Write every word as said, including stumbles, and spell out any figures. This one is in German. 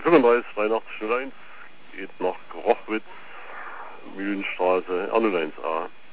fünfunddreißig dreiundachtzig null eins geht nach Grochwitz, Mühlenstraße, R null eins A.